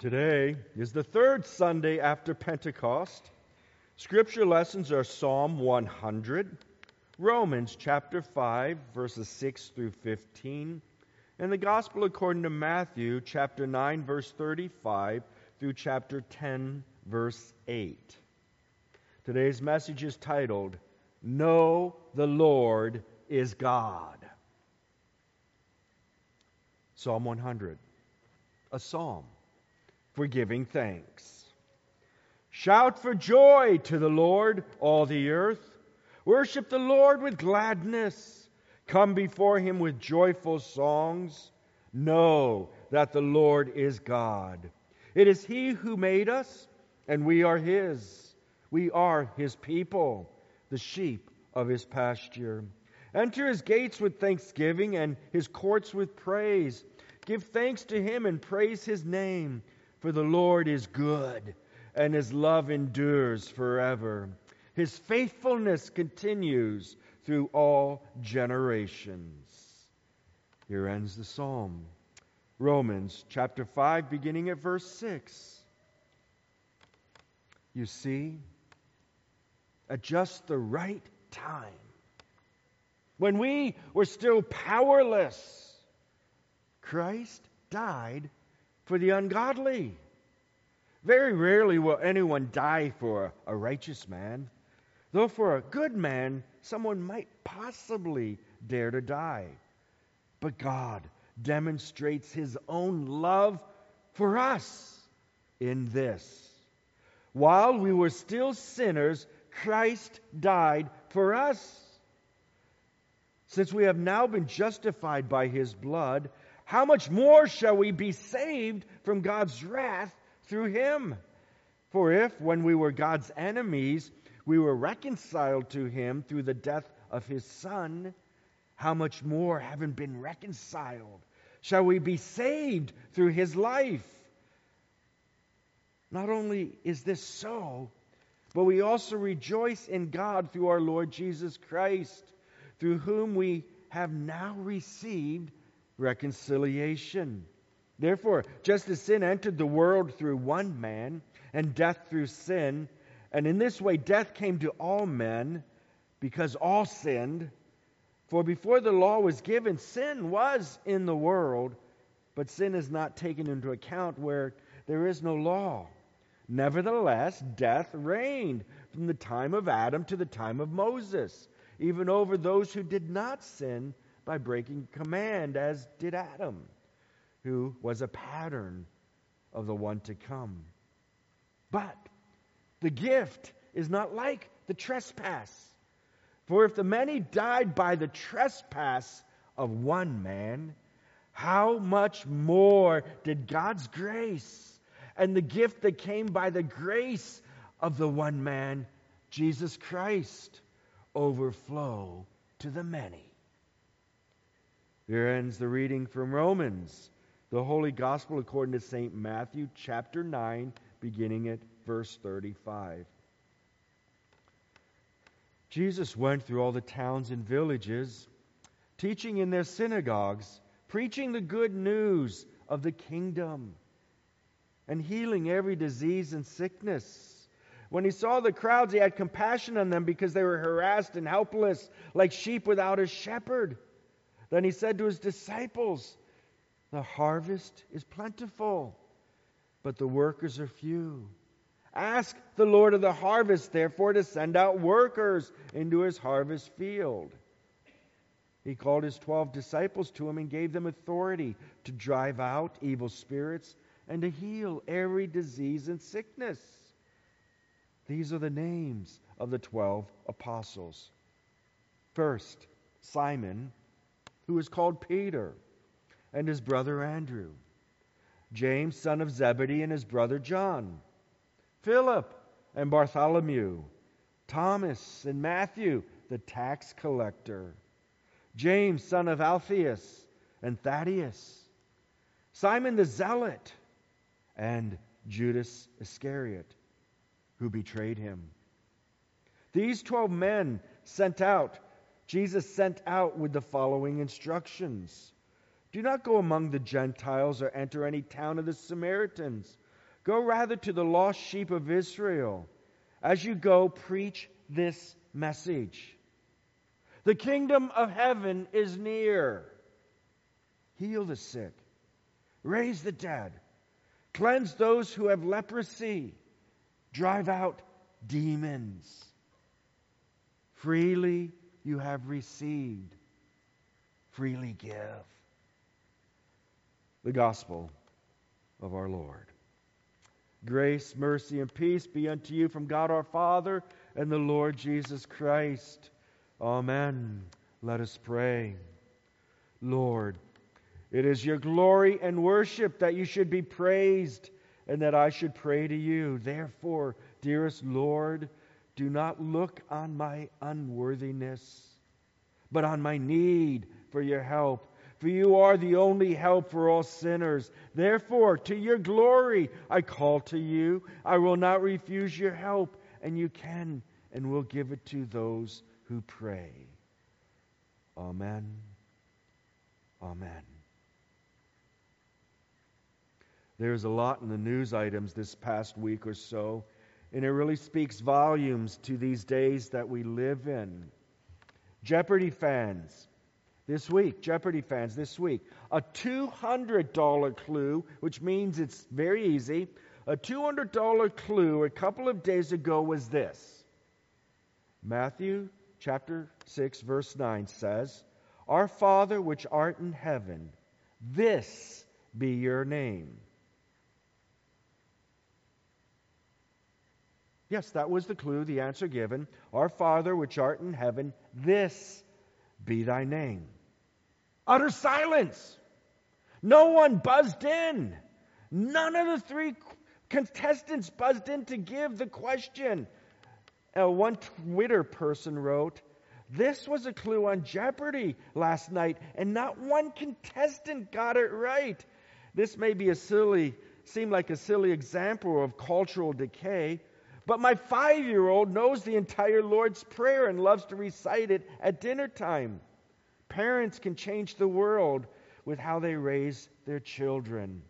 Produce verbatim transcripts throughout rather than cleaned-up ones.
Today is the third Sunday after Pentecost. Scripture lessons are Psalm one hundred, Romans chapter five, verses six through fifteen, and the Gospel according to Matthew chapter nine, verse thirty-five through chapter ten, verse eight. Today's message is titled, Know the Lord is God. Psalm one hundred, a psalm for giving thanks. Shout for joy to the Lord, all the earth. Worship the Lord with gladness. Come before him with joyful songs. Know that the Lord is God. It is he who made us, and we are his. We are his people, the sheep of his pasture. Enter his gates with thanksgiving and his courts with praise. Give thanks to him and praise his name. For the Lord is good, and his love endures forever. His faithfulness continues through all generations. Here ends the psalm. Romans chapter five, beginning at verse six. You see, at just the right time, when we were still powerless, Christ died for the ungodly. Very rarely will anyone die for a righteous man, though for a good man, someone might possibly dare to die. But God demonstrates his own love for us in this. While we were still sinners, Christ died for us. Since we have now been justified by his blood, how much more shall we be saved from God's wrath through him? For if, when we were God's enemies, we were reconciled to him through the death of his Son, how much more, having been reconciled, shall we be saved through his life? Not only is this so, but we also rejoice in God through our Lord Jesus Christ, through whom we have now received reconciliation. Therefore, just as sin entered the world through one man, and death through sin, and in this way death came to all men, because all sinned. For before the law was given, sin was in the world, but sin is not taken into account where there is no law. Nevertheless, death reigned from the time of Adam to the time of Moses, even over those who did not sin by breaking command, as did Adam, who was a pattern of the one to come. But the gift is not like the trespass. For if the many died by the trespass of one man, how much more did God's grace and the gift that came by the grace of the one man, Jesus Christ, overflow to the many? Here ends the reading from Romans, the Holy Gospel according to Saint Matthew, chapter nine, beginning at verse thirty-five. Jesus went through all the towns and villages, teaching in their synagogues, preaching the good news of the kingdom, and healing every disease and sickness. When he saw the crowds, he had compassion on them because they were harassed and helpless, like sheep without a shepherd. Then he said to his disciples, the harvest is plentiful, but the workers are few. Ask the Lord of the harvest, therefore, to send out workers into his harvest field. He called his twelve disciples to him and gave them authority to drive out evil spirits and to heal every disease and sickness. These are the names of the twelve apostles. First, Simon, who is called Peter, and his brother Andrew. James, son of Zebedee, and his brother John. Philip and Bartholomew. Thomas and Matthew, the tax collector. James, son of Alphaeus, and Thaddeus. Simon the Zealot, and Judas Iscariot, who betrayed him. These twelve men sent out, Jesus sent out with the following instructions. Do not go among the Gentiles or enter any town of the Samaritans, Go rather to the lost sheep of Israel. As you go, preach this message. The kingdom of heaven is near. Heal the sick. Raise the dead. Cleanse those who have leprosy. Drive out demons. Freely you have received. Freely give. The gospel of our Lord. Grace, mercy, and peace be unto you from God our Father and the Lord Jesus Christ. Amen. Let us pray. Lord, it is your glory and worship that you should be praised and that I should pray to you. Therefore, dearest Lord, do not look on my unworthiness, but on my need for your help. For you are the only help for all sinners. Therefore, to your glory, I call to you. I will not refuse your help, and you can and will give it to those who pray. Amen. Amen. There's a lot in the news items this past week or so, and it really speaks volumes to these days that we live in. Jeopardy fans. This week, Jeopardy fans, this week, a two hundred dollars clue, which means it's very easy. A two hundred dollars clue a couple of days ago was this. Matthew chapter six, verse nine says, Our Father which art in heaven, this be your name. Yes, that was the clue, the answer given. Our Father which art in heaven, this be thy name. Utter silence. No one buzzed in. None of the three contestants buzzed in to give the question. Uh, one Twitter person wrote, This was a clue on Jeopardy last night, and not one contestant got it right. This may be a silly, seem like a silly example of cultural decay, but my five-year-old knows the entire Lord's Prayer and loves to recite it at dinner time. Parents can change the world with how they raise their children.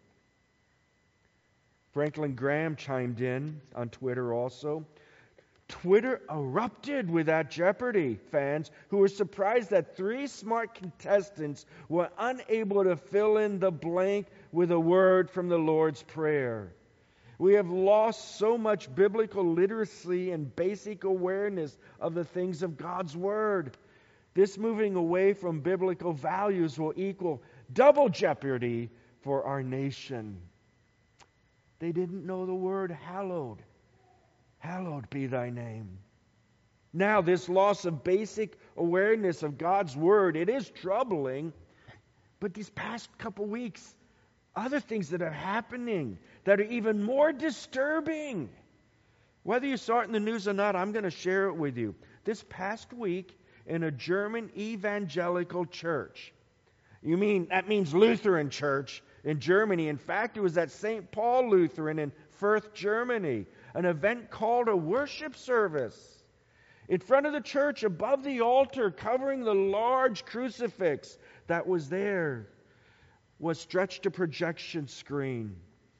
Franklin Graham chimed in on Twitter also. Twitter erupted with that Jeopardy fans who were surprised that three smart contestants were unable to fill in the blank with a word from the Lord's Prayer. We have lost so much biblical literacy and basic awareness of the things of God's Word. This moving away from biblical values will equal double jeopardy for our nation. They didn't know the word hallowed. Hallowed be thy name. Now, this loss of basic awareness of God's Word, it is troubling. But these past couple weeks, other things that are happening that are even more disturbing. Whether you saw it in the news or not, I'm going to share it with you. This past week, in a German evangelical church. You mean, that means Lutheran church in Germany. In fact, it was at Saint Paul Lutheran in Fürth, Germany. An event called a worship service. In front of the church, above the altar, covering the large crucifix that was there, was stretched a projection screen.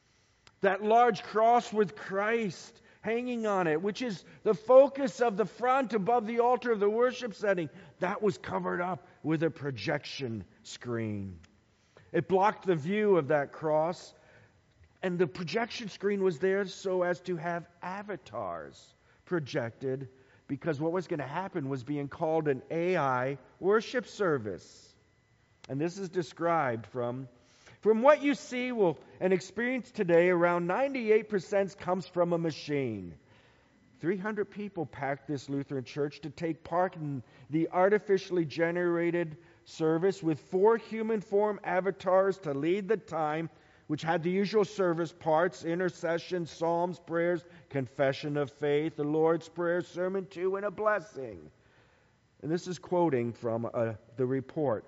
That large cross with Christ hanging on it, which is the focus of the front above the altar of the worship setting, that was covered up with a projection screen. It blocked the view of that cross, and the projection screen was there so as to have avatars projected, because what was going to happen was being called an A I worship service. And this is described from From what you see will, and experience today, around ninety-eight percent comes from a machine. three hundred people packed this Lutheran church to take part in the artificially generated service with four human form avatars to lead the time, which had the usual service parts: intercession, psalms, prayers, confession of faith, the Lord's Prayer, sermon two, and a blessing. And this is quoting from uh, the report.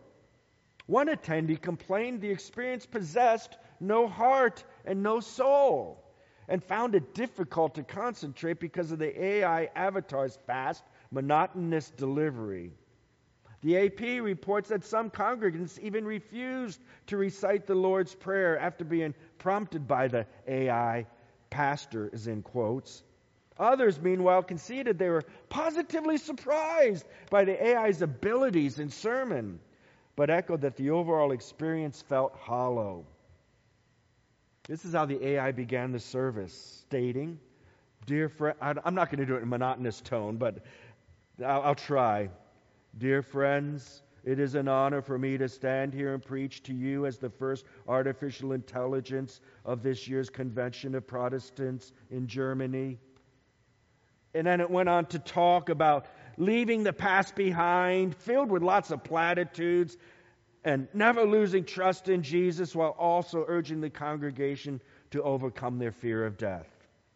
One attendee complained the experience possessed no heart and no soul, and found it difficult to concentrate because of the A I avatar's fast, monotonous delivery. The A P reports that some congregants even refused to recite the Lord's Prayer after being prompted by the A I pastor is in quotes. Others, meanwhile, conceded they were positively surprised by the A I's abilities in sermon, but echoed that the overall experience felt hollow. This is how the A I began the service, stating, "Dear friend," I'm not going to do it in a monotonous tone, but I'll, I'll try. "Dear friends, it is an honor for me to stand here and preach to you as the first artificial intelligence of this year's Convention of Protestants in Germany." And then it went on to talk about leaving the past behind, filled with lots of platitudes, and never losing trust in Jesus, while also urging the congregation to overcome their fear of death.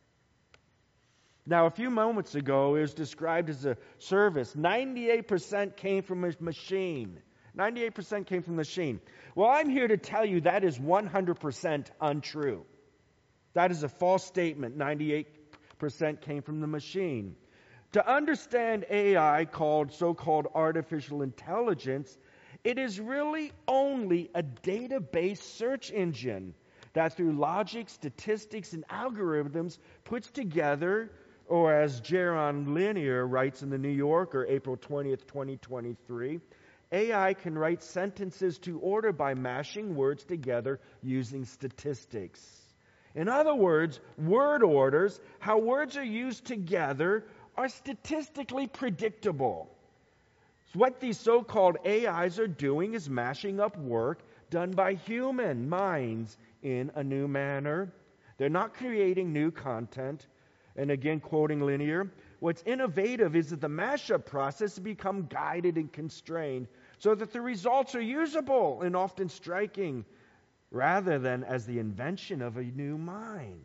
Now, a few moments ago, it was described as a service. ninety-eight percent came from a machine. ninety-eight percent came from the machine. Well, I'm here to tell you that is one hundred percent untrue. That is a false statement. ninety-eight percent came from the machine. To understand A I, called so-called artificial intelligence, it is really only a database search engine that through logic, statistics, and algorithms puts together, or as Jaron Lanier writes in the New Yorker, April twentieth, twenty twenty-three, A I can write sentences to order by mashing words together using statistics. In other words, word orders, how words are used together, are statistically predictable. So what these so-called A Is are doing is mashing up work done by human minds in a new manner. They're not creating new content. And again, quoting Lanier, what's innovative is that the mashup process has become guided and constrained so that the results are usable and often striking, rather than as the invention of a new mind.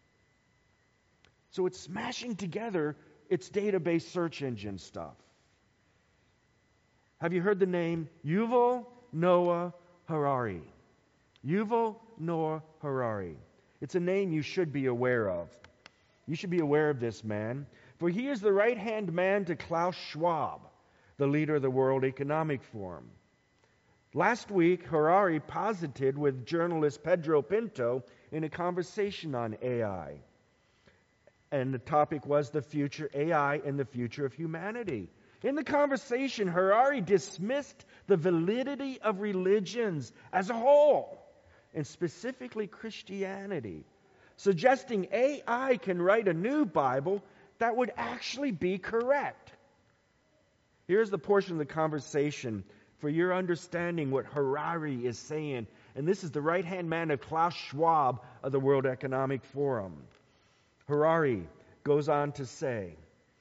So it's smashing together its database search engine stuff. Have you heard the name Yuval Noah Harari? Yuval Noah Harari. It's a name you should be aware of. You should be aware of this man, for he is the right-hand man to Klaus Schwab, the leader of the World Economic Forum. Last week, Harari posited with journalist Pedro Pinto in a conversation on A I. And the topic was the future A I and the future of humanity. In the conversation, Harari dismissed the validity of religions as a whole, and specifically Christianity, suggesting A I can write a new Bible that would actually be correct. Here's the portion of the conversation for your understanding what Harari is saying. And this is the right-hand man of Klaus Schwab of the World Economic Forum. Harari goes on to say,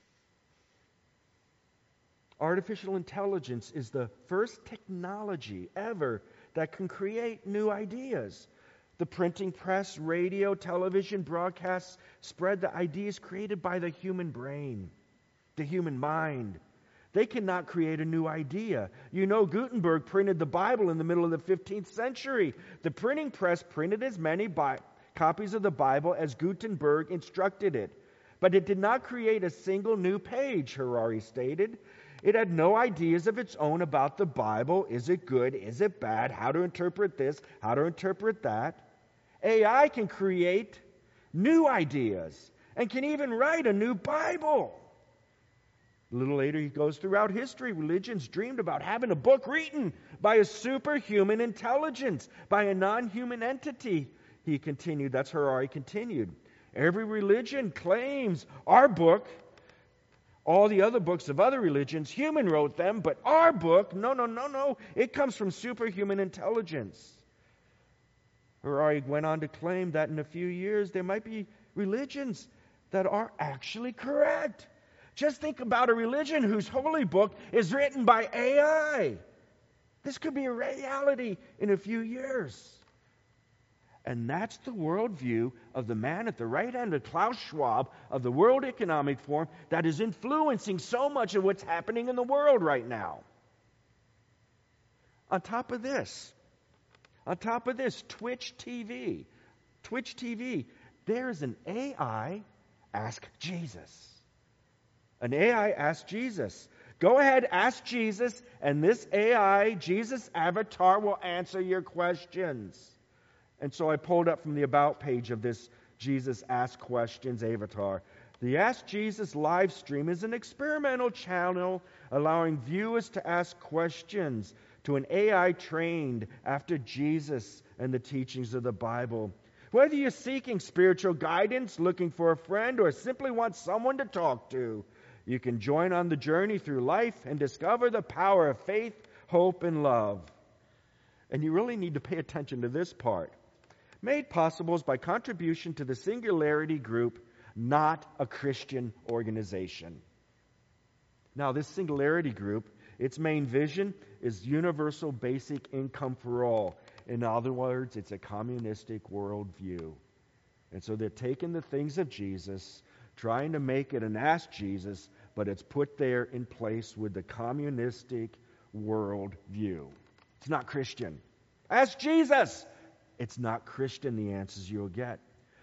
artificial intelligence is the first technology ever that can create new ideas. The printing press, radio, television, broadcasts spread the ideas created by the human brain, the human mind. They cannot create a new idea. You know, Gutenberg printed the Bible in the middle of the fifteenth century. The printing press printed as many bi- copies of the Bible as Gutenberg instructed it. But it did not create a single new page, Harari stated. It had no ideas of its own about the Bible. Is it good? Is it bad? How to interpret this? How to interpret that? A I can create new ideas and can even write a new Bible. A little later, he goes throughout history. Religions dreamed about having a book written by a superhuman intelligence, by a non-human entity. He continued, that's Harari continued. Every religion claims our book, all the other books of other religions, human wrote them, but our book, no, no, no, no, it comes from superhuman intelligence. Harari went on to claim that in a few years there might be religions that are actually correct. Just think about a religion whose holy book is written by A I. This could be a reality in a few years. And that's the worldview of the man at the right hand of Klaus Schwab of the World Economic Forum that is influencing so much of what's happening in the world right now. On top of this, on top of this, Twitch T V, Twitch T V, there is an A I Ask Jesus. An A I Ask Jesus. Go ahead, ask Jesus, and this A I, Jesus avatar, will answer your questions. And so I pulled up from the About page of this Jesus Ask Questions avatar. The Ask Jesus live stream is an experimental channel allowing viewers to ask questions to an A I trained after Jesus and the teachings of the Bible. Whether you're seeking spiritual guidance, looking for a friend, or simply want someone to talk to, you can join on the journey through life and discover the power of faith, hope, and love. And you really need to pay attention to this part. Made possible by contribution to the Singularity Group, not a Christian organization. Now, this Singularity Group, its main vision is universal basic income for all. In other words, it's a communistic worldview. And so they're taking the things of Jesus, trying to make it an Ask Jesus, but it's put there in place with the communistic worldview. It's not Christian. Ask Jesus. It's not Christian, the answers you'll get.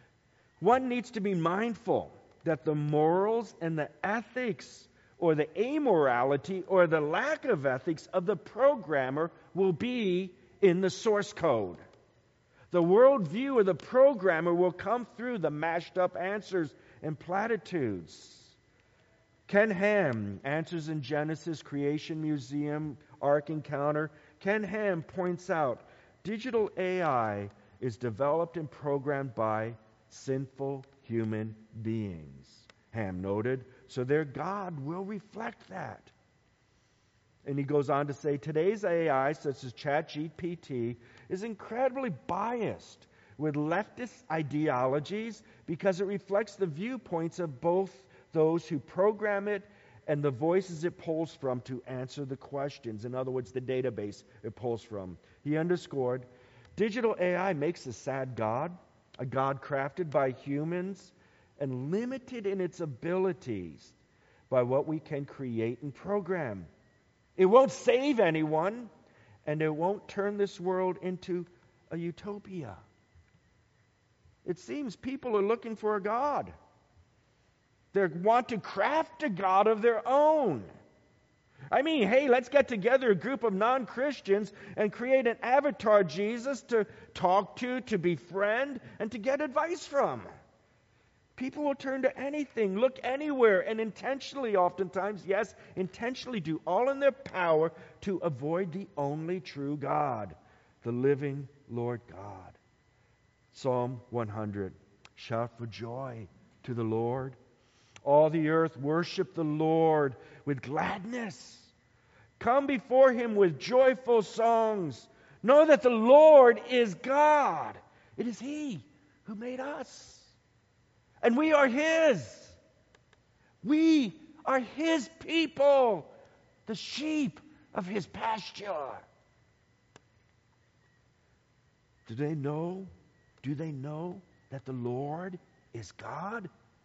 One needs to be mindful that the morals and the ethics or the amorality or the lack of ethics of the programmer will be in the source code. The worldview of the programmer will come through the mashed up answers and platitudes. Ken Ham, Answers in Genesis, Creation Museum, Ark Encounter. Ken Ham points out, digital A I is developed and programmed by sinful human beings. Ham noted, so their God will reflect that. And he goes on to say, today's A I, such as ChatGPT, is incredibly biased with leftist ideologies because it reflects the viewpoints of both those who program it and the voices it pulls from to answer the questions. In other words, the database it pulls from. He underscored, digital A I makes a sad God, a God crafted by humans and limited in its abilities by what we can create and program. It won't save anyone, and it won't turn this world into a utopia. It seems people are looking for a God. They want to craft a God of their own. I mean, hey, let's get together a group of non-Christians and create an avatar Jesus to talk to, to befriend, and to get advice from. People will turn to anything, look anywhere, and intentionally, oftentimes, yes, intentionally do all in their power to avoid the only true God, the living Lord God. Psalm one hundred, shout for joy to the Lord. All the earth worship the Lord with gladness. Come before Him with joyful songs. Know that the Lord is God. It is He who made us. And we are His. We are His people, the sheep of His pasture. Do they know? Do they know that the Lord is God?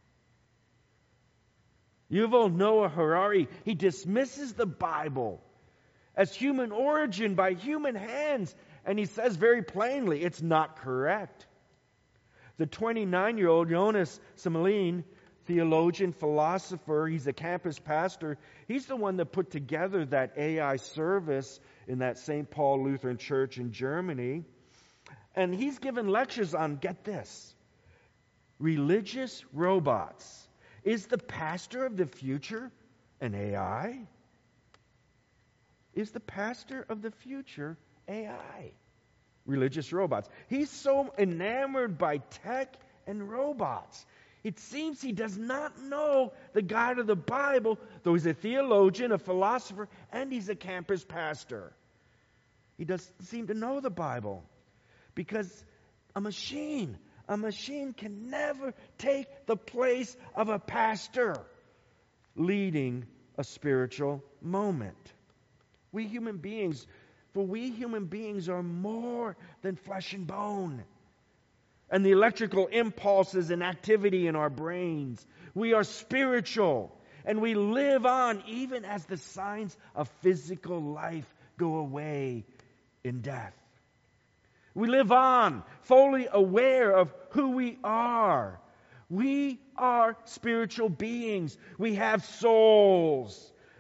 Yuval Noah Harari, he dismisses the Bible as human origin by human hands, and he says very plainly, it's not correct. The twenty-nine-year-old Jonas Simelin, theologian, philosopher, he's a campus pastor, he's the one that put together that A I service in that Saint Paul Lutheran Church in Germany. And he's given lectures on, get this, religious robots. Is the pastor of the future an A I? Is the pastor of the future A I? Religious robots. He's so enamored by tech and robots. It seems he does not know the God of the Bible, though he's a theologian, a philosopher, and he's a campus pastor. He doesn't seem to know the Bible because a machine, a machine can never take the place of a pastor leading a spiritual moment. We human beings, for we human beings are more than flesh and bone. And the electrical impulses and activity in our brains. We are spiritual. And we live on even as the signs of physical life go away in death. We live on, fully aware of who we are. We are spiritual beings. We have souls.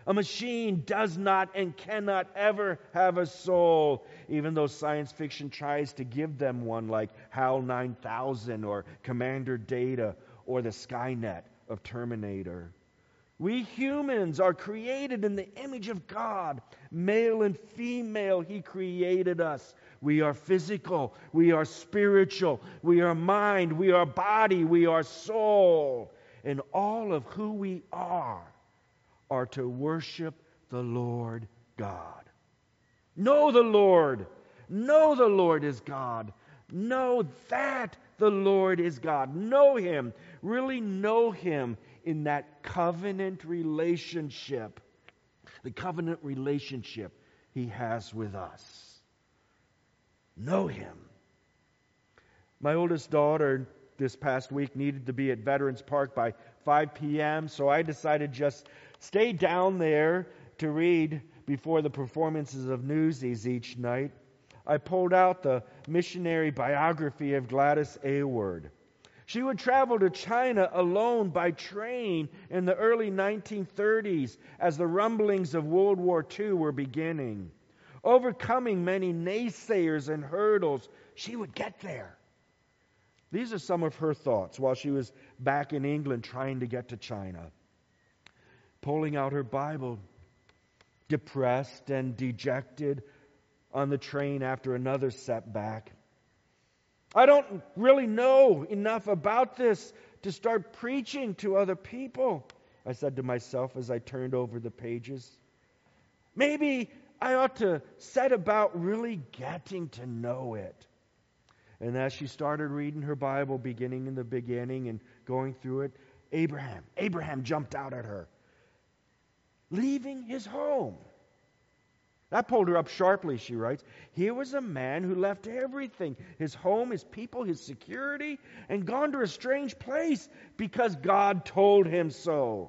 A machine does not and cannot ever have a soul, even though science fiction tries to give them one, like HAL nine thousand or Commander Data or the Skynet of Terminator. We humans are created in the image of God. Male and female, He created us. We are physical, we are spiritual, we are mind, we are body, we are soul. And all of who we are are to worship the Lord God. Know the Lord. Know the Lord is God. Know that the Lord is God. Know Him. Really know Him in that covenant relationship. The covenant relationship He has with us. Know Him. My oldest daughter this past week needed to be at Veterans Park by five p.m., so I decided just stay down there to read before the performances of Newsies each night. I pulled out the missionary biography of Gladys Aylward. She would travel to China alone by train in the early nineteen thirties as the rumblings of World War Two were beginning. Overcoming many naysayers and hurdles, she would get there. These are some of her thoughts while she was back in England trying to get to China. Pulling out her Bible, depressed and dejected on the train after another setback. I don't really know enough about this to start preaching to other people, I said to myself as I turned over the pages. Maybe I ought to set about really getting to know it. And as she started reading her Bible, beginning in the beginning and going through it, Abraham, Abraham jumped out at her. Leaving his home. That pulled her up sharply, she writes. Here was a man who left everything, his home, his people, his security, and gone to a strange place because God told him so.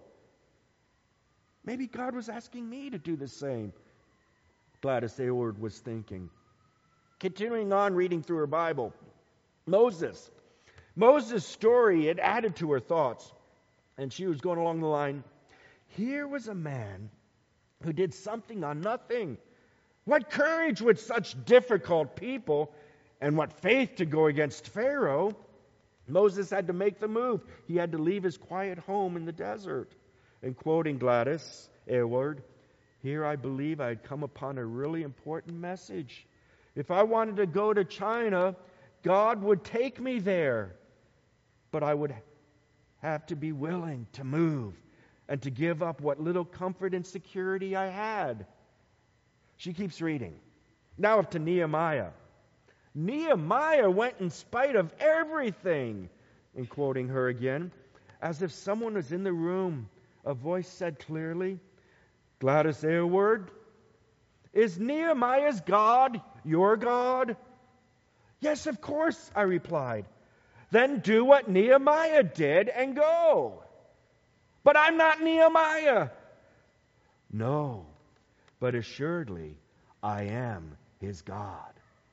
Maybe God was asking me to do the same, Gladys Aylward was thinking. Continuing on reading through her Bible, Moses. Moses' story, it added to her thoughts. And she was going along the line, here was a man who did something on nothing. What courage with such difficult people, and what faith to go against Pharaoh. Moses had to make the move. He had to leave his quiet home in the desert. And quoting Gladys Aylward, here I believe I had come upon a really important message. If I wanted to go to China, God would take me there. But I would have to be willing to move and to give up what little comfort and security I had. She keeps reading. Now up to Nehemiah. Nehemiah went in spite of everything. And quoting her again, as if someone was in the room, a voice said clearly, Gladys Aylward, is Nehemiah's God your God? Yes, of course, I replied. Then do what Nehemiah did and go. But I'm not Nehemiah. No, but assuredly I am his God.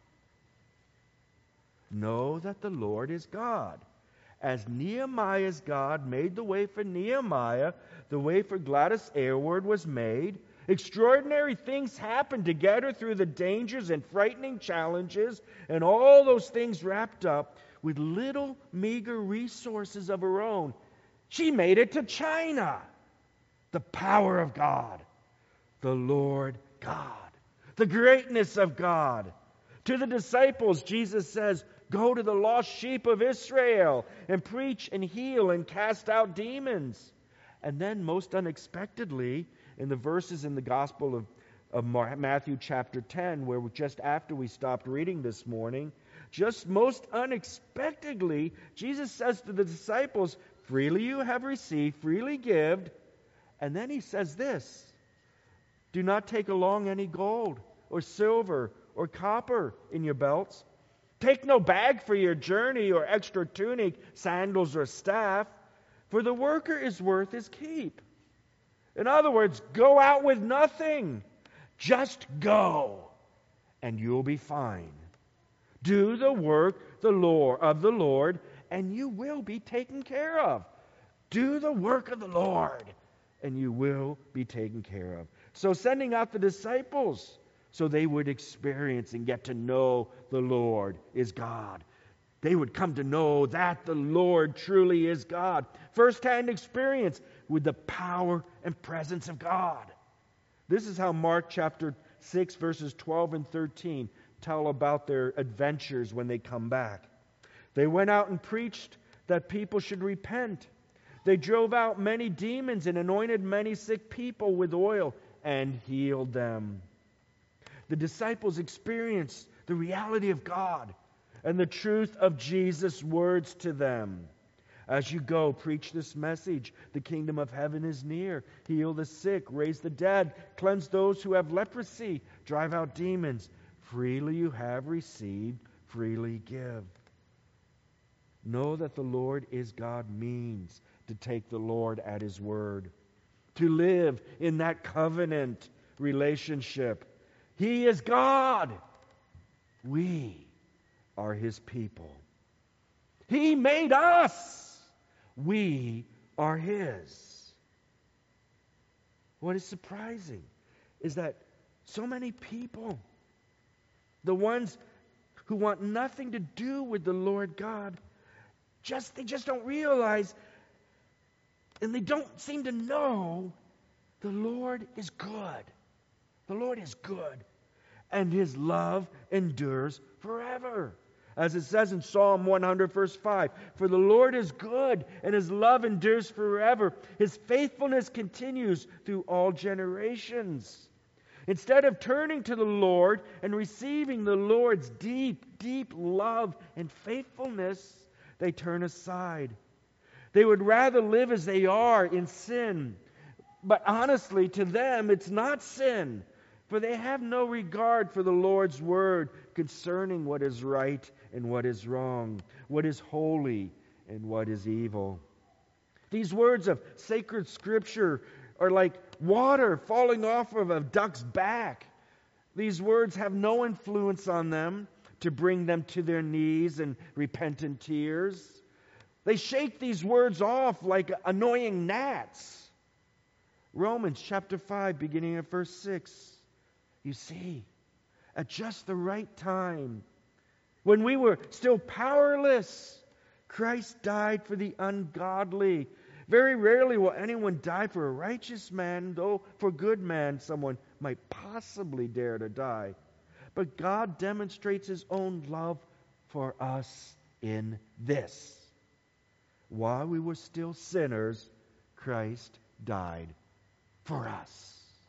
Know that the Lord is God. As Nehemiah's God made the way for Nehemiah, the way for Gladys Aylward was made. Extraordinary things happened to get her through the dangers and frightening challenges, and all those things wrapped up with little meager resources of her own. She made it to China. The power of God. The Lord God. The greatness of God. To the disciples, Jesus says, go to the lost sheep of Israel and preach and heal and cast out demons. And then most unexpectedly, in the verses in the Gospel of, of Matthew chapter ten, where just after we stopped reading this morning, just most unexpectedly, Jesus says to the disciples, freely you have received, freely give. And then he says this, do not take along any gold or silver or copper in your belts. Take no bag for your journey or extra tunic, sandals or staff, for the worker is worth his keep. In other words, go out with nothing. Just go, and you'll be fine. Do the work the Lord of the Lord, and you will be taken care of. Do the work of the Lord, and you will be taken care of. So sending out the disciples so they would experience and get to know the Lord is God. They would come to know that the Lord truly is God. First-hand experience with the power and presence of God. This is how Mark chapter six, verses twelve and thirteen tell about their adventures when they come back. They went out and preached that people should repent. They drove out many demons and anointed many sick people with oil and healed them. The disciples experienced the reality of God and the truth of Jesus' words to them. As you go, preach this message. The kingdom of heaven is near. Heal the sick, raise the dead, cleanse those who have leprosy, drive out demons. Freely you have received, freely give. Know that the Lord is God means to take the Lord at His word, to live in that covenant relationship. He is God. We are His people. He made us. We are His. What is surprising is that so many people, the ones who want nothing to do with the Lord God, just they just don't realize and they don't seem to know the Lord is good. The Lord is good. And His love endures forever. As it says in Psalm one hundred, verse five, for the Lord is good, and His love endures forever. His faithfulness continues through all generations. Instead of turning to the Lord and receiving the Lord's deep, deep love and faithfulness, they turn aside. They would rather live as they are in sin. But honestly, to them, it's not sin. For they have no regard for the Lord's word concerning what is right and what is wrong, what is holy and what is evil. These words of sacred Scripture are like water falling off of a duck's back. These words have no influence on them to bring them to their knees in repentant tears. They shake these words off like annoying gnats. Romans chapter five, beginning at verse six. You see, at just the right time, when we were still powerless, Christ died for the ungodly. Very rarely will anyone die for a righteous man, though for a good man someone might possibly dare to die. But God demonstrates His own love for us in this. While we were still sinners, Christ died for us.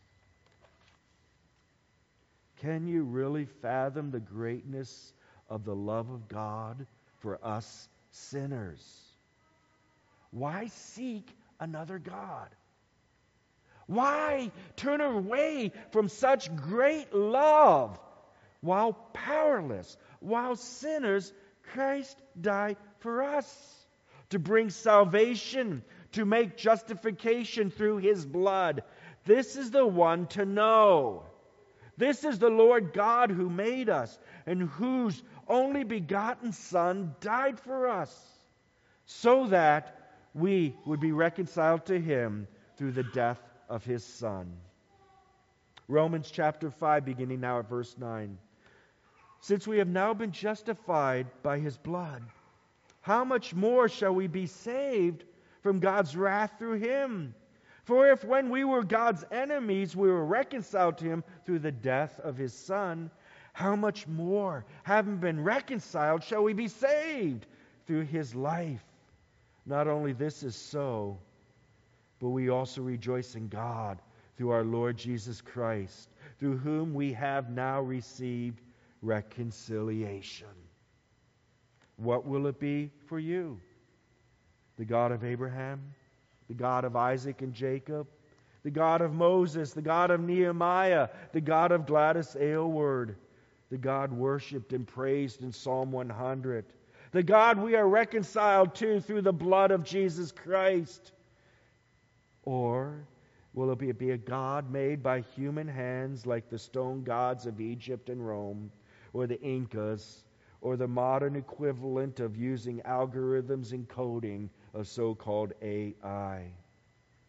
Can you really fathom the greatness of the love of God for us sinners? Why seek another God? Why turn away from such great love? While powerless, while sinners, Christ died for us to bring salvation, to make justification through His blood. This is the one to know. This is the Lord God who made us and whose only begotten Son died for us, so that we would be reconciled to Him through the death of His Son. Romans chapter five, beginning now at verse nine. Since we have now been justified by His blood, how much more shall we be saved from God's wrath through Him? For if when we were God's enemies, we were reconciled to Him through the death of His Son, how much more, having been reconciled, shall we be saved through His life? Not only this is so, but we also rejoice in God through our Lord Jesus Christ, through whom we have now received reconciliation. What will it be for you? The God of Abraham? The God of Isaac and Jacob, the God of Moses, the God of Nehemiah, the God of Gladys Aylward, the God worshipped and praised in Psalm one hundred, the God we are reconciled to through the blood of Jesus Christ? Or will it be, be a God made by human hands like the stone gods of Egypt and Rome, or the Incas, or the modern equivalent of using algorithms and coding of so-called A I?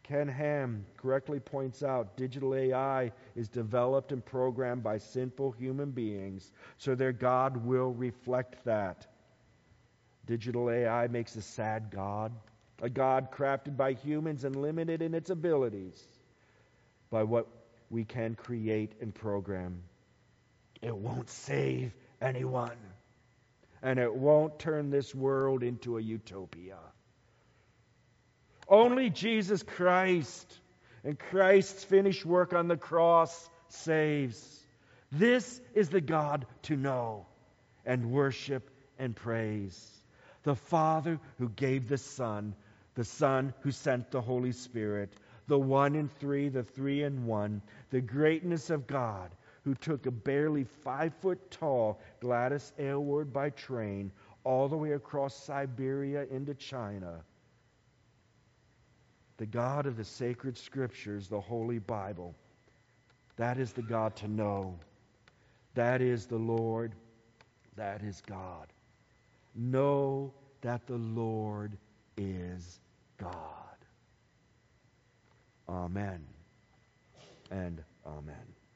Ken Ham correctly points out digital A I is developed and programmed by sinful human beings, so their God will reflect that. Digital A I makes a sad God, a God crafted by humans and limited in its abilities by what we can create and program. It won't save anyone, and it won't turn this world into a utopia. Only Jesus Christ and Christ's finished work on the cross saves. This is the God to know and worship and praise. The Father who gave the Son, the Son who sent the Holy Spirit, the one in three, the three in one, the greatness of God who took a barely five foot tall Gladys Aylward by train all the way across Siberia into China. The God of the sacred scriptures, the Holy Bible. That is the God to know. That is the Lord. That is God. Know that the Lord is God. Amen and amen.